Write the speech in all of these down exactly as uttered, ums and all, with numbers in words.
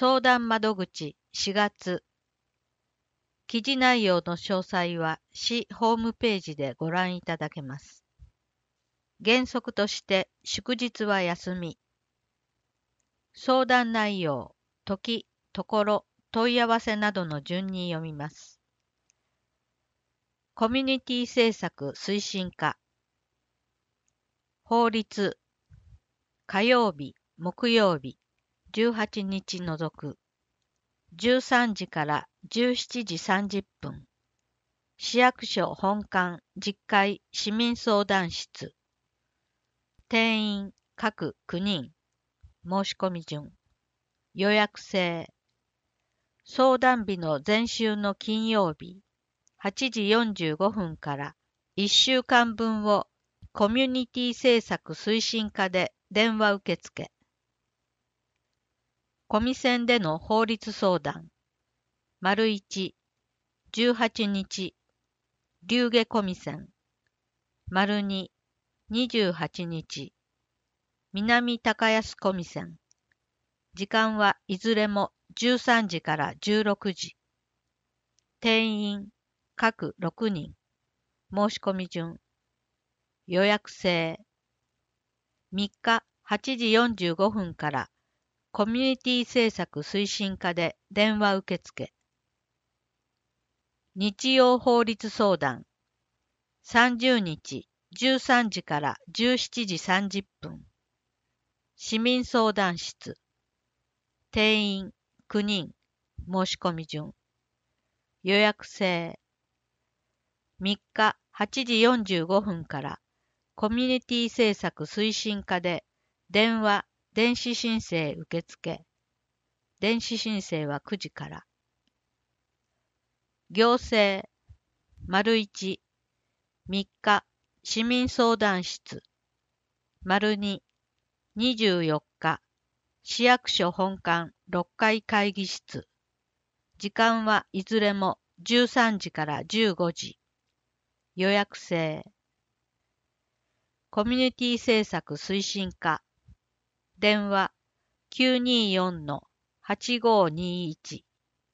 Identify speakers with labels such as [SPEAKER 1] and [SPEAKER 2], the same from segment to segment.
[SPEAKER 1] 相談窓口しがつ。記事内容の詳細は市ホームページでご覧いただけます。原則として祝日は休み。相談内容、時、ところ、問い合わせなどの順に読みます。コミュニティ政策推進課。法律。火曜日、木曜日、じゅうはちにち除く。じゅうさんじからじゅうしちじさんじゅっぷん。市役所本館実会市民相談室。定員各きゅうにん。申し込み順。予約制。相談日の前週の金曜日、はちじよんじゅうごふんからいっしゅうかんぶんをコミュニティ政策推進課で電話受付。コミセンでの法律相談。丸いち、じゅうはちにち、龍下コミセン。丸に、にじゅうはちにち、南高安コミセン。時間はいずれもじゅうさんじからじゅうろくじ。定員各ろくにん。申し込み順。予約制。みっかはちじよんじゅうごふんからコミュニティ政策推進課で電話受付。日曜法律相談。さんじゅうにちじゅうさんじからじゅうしちじさんじゅっぷん。市民相談室。定員きゅうにん。申し込み順。予約制。みっかはちじよんじゅうごふんからコミュニティ政策推進課で電話・電子申請受付。電子申請はくじから。行政。丸いち、みっか市民相談室。丸に、にじゅうよっか市役所本館ろっかい会議室。時間はいずれもじゅうさんじからじゅうごじ。予約制。コミュニティ政策推進課。電話きゅうによんのはちごにいち。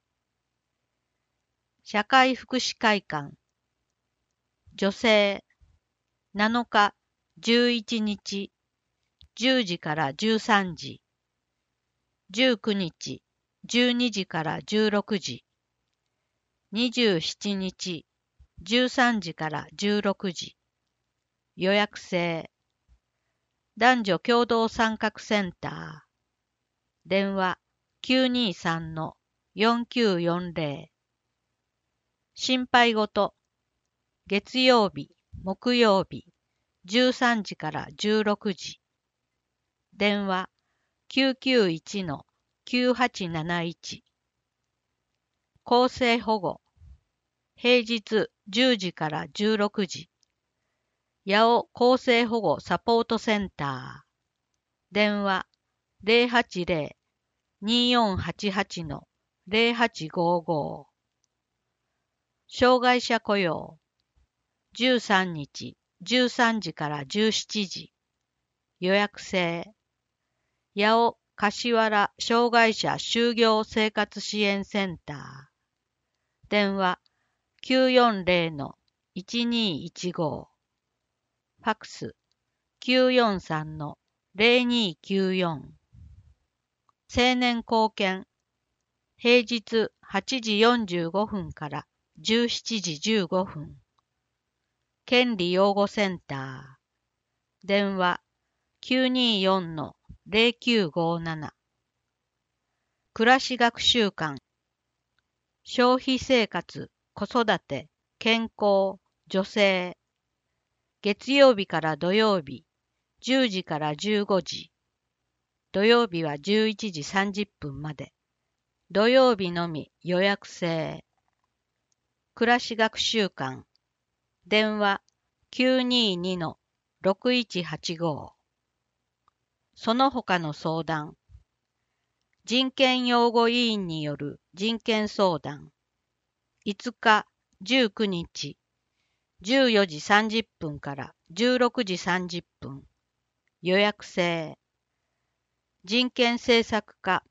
[SPEAKER 1] 社会福祉会館。女性。なのかじゅういちにちじゅうじからじゅうさんじ。じゅうくにちじゅうにじからじゅうろくじ。にじゅうしちにちじゅうさんじからじゅうろくじ。予約制。男女共同参画センター。電話きゅうにさんのよんきゅうよんぜろ。心配事。月曜日、木曜日、じゅうさんじからじゅうろくじ。電話きゅうきゅういちのきゅうはちなないち。厚生保護。平日じゅうじからじゅうろくじ。八尾厚生保護サポートセンター。電話ゼロはちゼロ によんはちはちのゼロはちごご。障害者雇用。じゅうさんにちじゅうさんじからじゅうしちじ。予約制。八尾柏原障害者就業生活支援センター。電話きゅうよんゼロのいちにいちご。ファクスきゅうよんさんのゼロにきゅうよん。青年貢献。平日はちじよんじゅうごふんからじゅうしちじじゅうごふん。権利擁護センター。電話きゅうによんのゼロきゅうごなな。暮らし学習館。消費生活、子育て、健康、女性。月曜日から土曜日、じゅうじからじゅうごじ。土曜日はじゅういちじさんじゅっぷんまで。土曜日のみ予約制。暮らし学習館。電話きゅうににのろくいちはちご。その他の相談。人権擁護委員による人権相談。いつかじゅうくにちじゅうよじさんじゅっぷんからじゅうろくじさんじゅっぷん。予約制。人権政策課。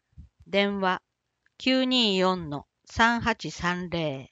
[SPEAKER 1] 電話 きゅうにーよんのさんはちさんぜろ。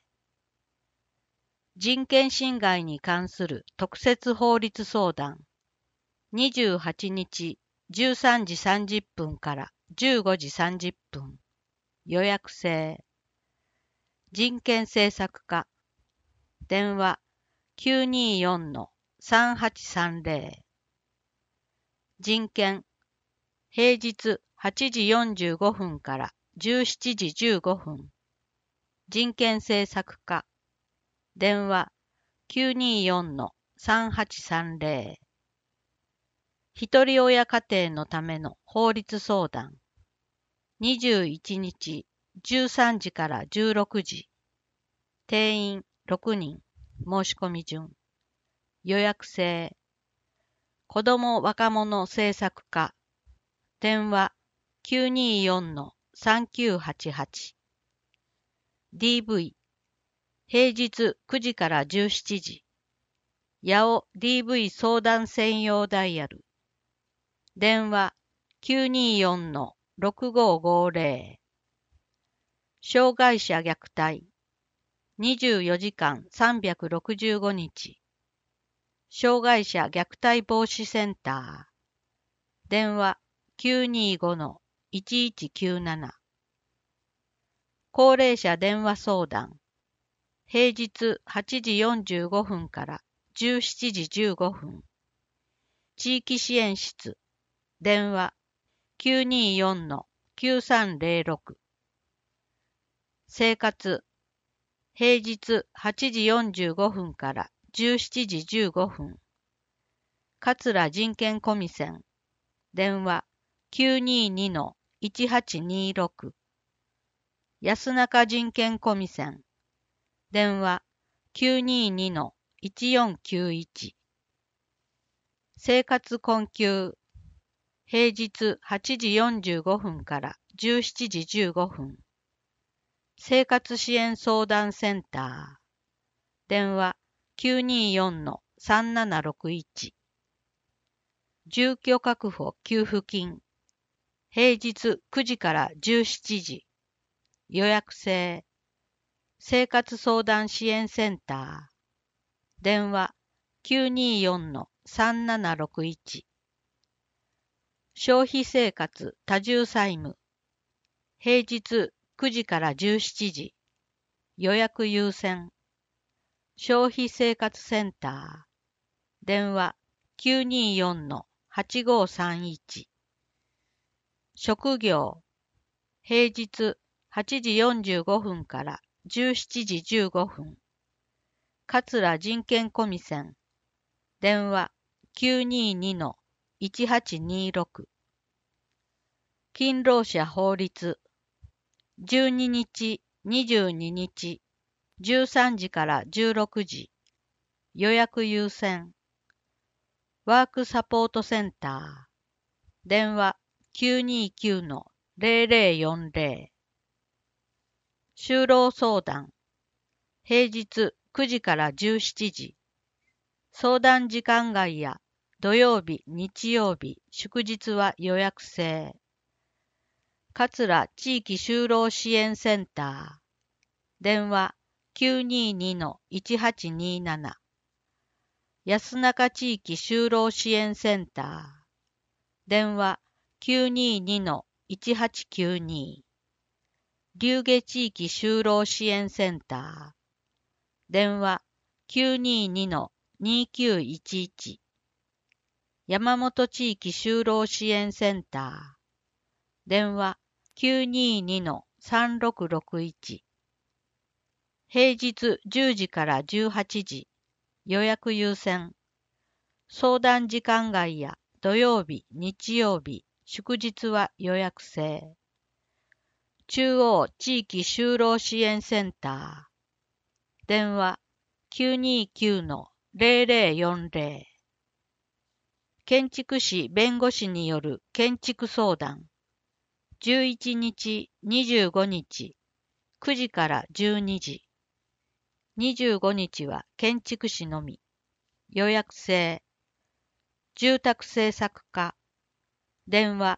[SPEAKER 1] 人権侵害に関する特設法律相談。にじゅうはちにちじゅうさんじさんじゅっぷんからじゅうごじさんじゅっぷん。予約制。人権政策課。電話 きゅうにーよんのさんはちさんぜろ。人権。平日はちじよんじゅうごふんからじゅうしちじじゅうごふん。人権政策課。電話 きゅうにーよんのさんはちさんぜろ。一人親家庭のための法律相談。にじゅういちにちじゅうさんじからじゅうろくじ。定員ろくにん。申し込み順。予約制。子ども若者政策課。電話 きゅうにーよんのさんきゅうはちはち。ディーブイ。平日くじからじゅうしちじ。八尾 ディーブイ 相談専用ダイヤル。電話 きゅうにーよんのろくごーごーぜろ。障害者虐待。にじゅうよじかんさんびゃくろくじゅうごにち。障害者虐待防止センター。電話 きゅうにーごのいちいちきゅうなな。高齢者電話相談。平日はちじよんじゅうごふんからじゅうしちじじゅうごふん。地域支援室。電話 きゅうにーよんのきゅうさんぜろろく。生活。平日はちじよんじゅうごふんからじゅうしちじじゅうごふん。桂人権コミセン。電話 きゅうにーにのいちはちにーろく。安中人権コミセン。電話 きゅうにーにのいちよんきゅういち。生活困窮。平日はちじよんじゅうごふんからじゅうしちじじゅうごふん。生活支援相談センター。電話 きゅうにーよんのさんななろくいち。住居確保給付金。平日くじからじゅうしちじ。予約制。生活相談支援センター。電話 きゅうにーよんのさんななろくいち。消費生活多重債務。平日くじからじゅうしちじ。予約優先。消費生活センター。電話 きゅうにーよんのはちごーさんいち。職業。平日はちじよんじゅうごふんからじゅうしちじじゅうごふん。桂人権コミセン。電話 きゅうにーにのいちはちにーろく。勤労者法律。じゅうににち、にじゅうににち、じゅうさんじからじゅうろくじ。予約優先。ワークサポートセンター。電話 きゅうにーきゅうのぜろぜろよんぜろ。就労相談。平日くじからじゅうしちじ。相談時間外や土曜日、日曜日、祝日は予約制。桂地域就労支援センター。電話 きゅうにーにのいちはちにーなな。安中地域就労支援センター。電話 きゅうにーにのいちはちきゅうに。龍下地域就労支援センター。電話 きゅうにーにのにきゅういちいち。山本地域就労支援センター。電話 きゅうにーにのさんろくろくいち。平日じゅうじからじゅうはちじ。予約優先。相談時間外や土曜日、日曜日、祝日は予約制。中央地域就労支援センター。電話 きゅうにーきゅうのぜろぜろよんぜろ。建築士弁護士による建築相談。じゅういちにち、にじゅうごにち、くじからじゅうにじ。にじゅうごにちは建築士のみ。予約制。住宅政策課。電話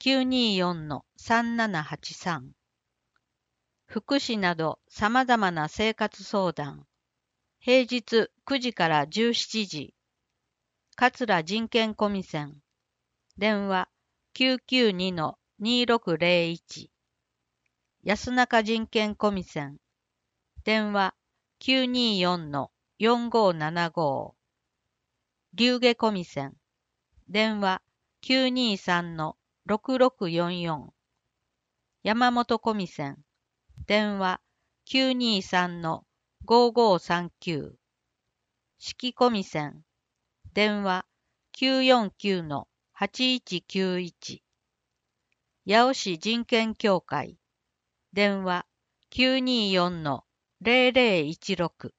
[SPEAKER 1] きゅうによんのさんななはちさん。福祉など様々な生活相談。平日くじからじゅうしちじ。桂人権コミセン。電話きゅうきゅうにのにろくぜろいち。安中人権コミセン。電話きゅうによんのよんごななご。龍下コミセン。電話きゅうにさんのろくろくよんよん。山本コミセン。電話きゅうにさんのごごさんきゅう。四季コミセン。電話きゅうよんきゅうのはちいちきゅういち。八尾市人権協会。電話きゅうによんのぜろぜろいちろく。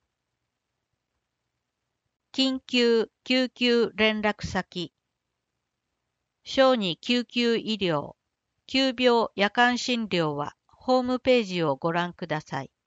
[SPEAKER 1] 緊急救急連絡先。小児救急医療、急病夜間診療はホームページをご覧ください。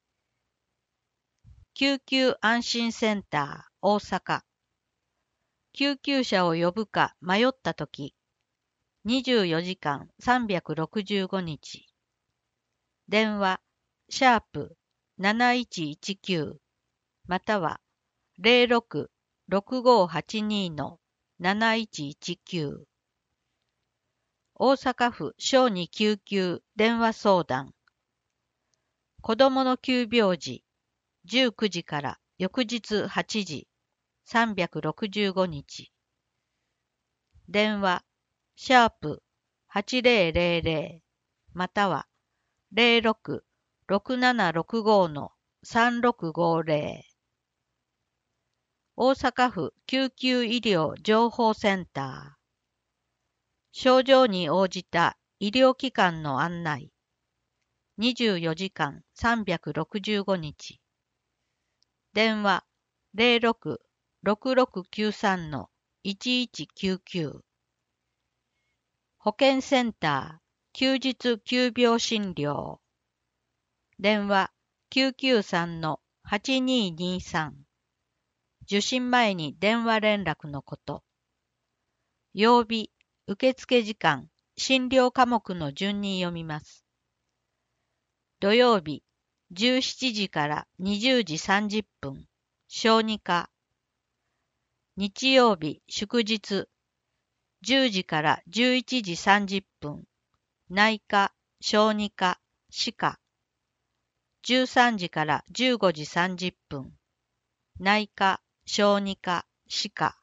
[SPEAKER 1] 救急安心センター大阪。救急車を呼ぶか迷ったとき、にじゅうよじかんさんびゃくろくじゅうごにち。電話、シャープなないちいちきゅう、またはぜろろくろくごはちにのなないちいちきゅう。大阪府小児救急電話相談。子どもの急病時、じゅうくじから翌日はちじ、さんびゃくろくじゅうごにち。電話、シャープはちぜろぜろぜろ、またはぜろろくろくななろくごのさんろくごぜろ。大阪府救急医療情報センター。症状に応じた医療機関の案内。にじゅうよじかんさんびゃくろくじゅうごにち。電話ぜろろくろくろくきゅうさんのいちいちきゅうきゅう。保健センター休日急病診療。電話きゅうきゅうさんのはちににさん。受診前に電話連絡のこと。曜日、受付時間、診療科目の順に読みます。土曜日、じゅうしちじからにじゅうじさんじゅっぷん、小児科。日曜日、祝日、じゅうじからじゅういちじさんじゅっぷん、内科、小児科、歯科。じゅうさんじからじゅうごじさんじゅっぷん、内科、小児科、歯科。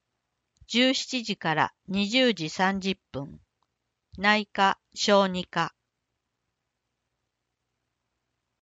[SPEAKER 1] じゅうしちじからにじゅうじさんじゅっぷん、内科、小児科。